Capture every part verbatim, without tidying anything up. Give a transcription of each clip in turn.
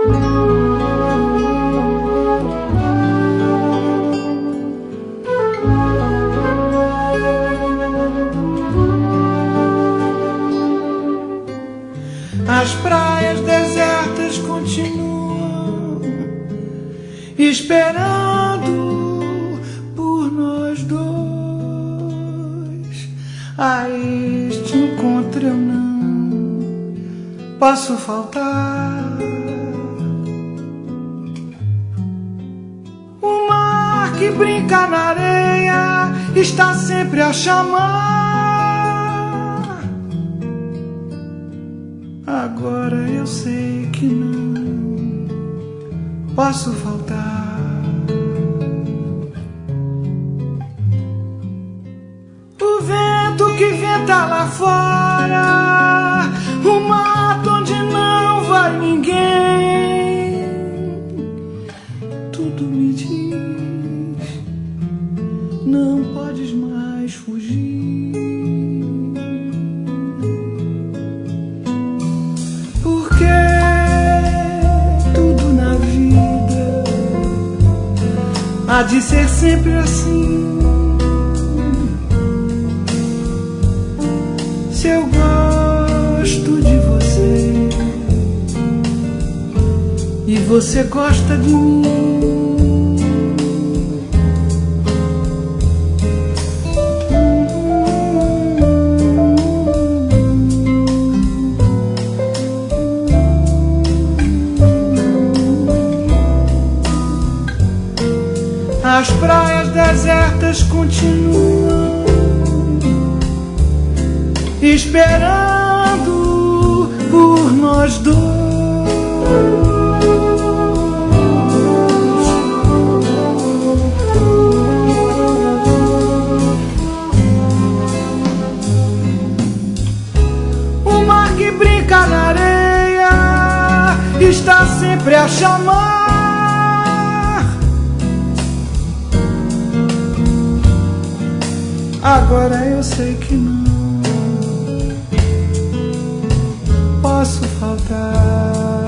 As praias desertas continuam esperando por nós dois. A este encontro eu não posso faltar. O mar que brinca na areia está sempre a chamar. Agora eu sei que não posso faltar. O vento que venta lá fora, o mato onde não vai ninguém, tudo me diz, não podes mais fugir. Há de ser sempre assim. Se eu gosto de você e você gosta de mim, as praias desertas continuam esperando por nós dois. O mar que brinca na areia está sempre a chamar. Agora eu sei que não posso faltar.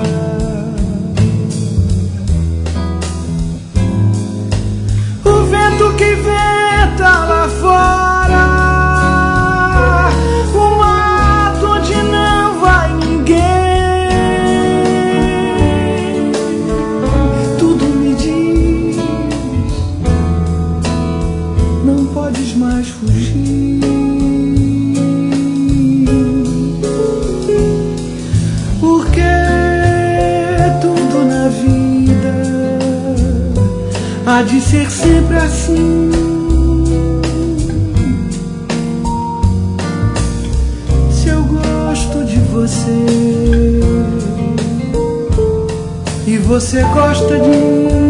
O vento que venta lá fora, o mato onde não vai ninguém, tudo me diz, não podes mais fugir. Porque tudo na vida há de ser sempre assim. Se eu gosto de você e você gosta de mim,